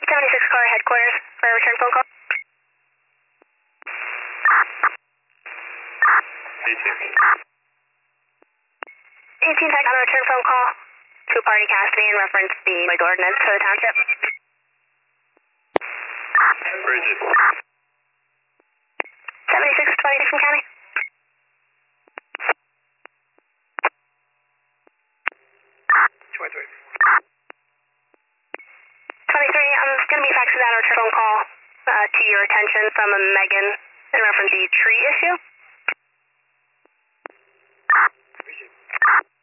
76 car headquarters for a return phone call. Me too. 18 tech on a return phone call to party custody in reference to the noise ordinance for the township. Bridget. 76 20 Dixon County. 23. 23, I'm going to be faxing out a return phone call to your attention from Megan in reference to the tree issue. Bridget.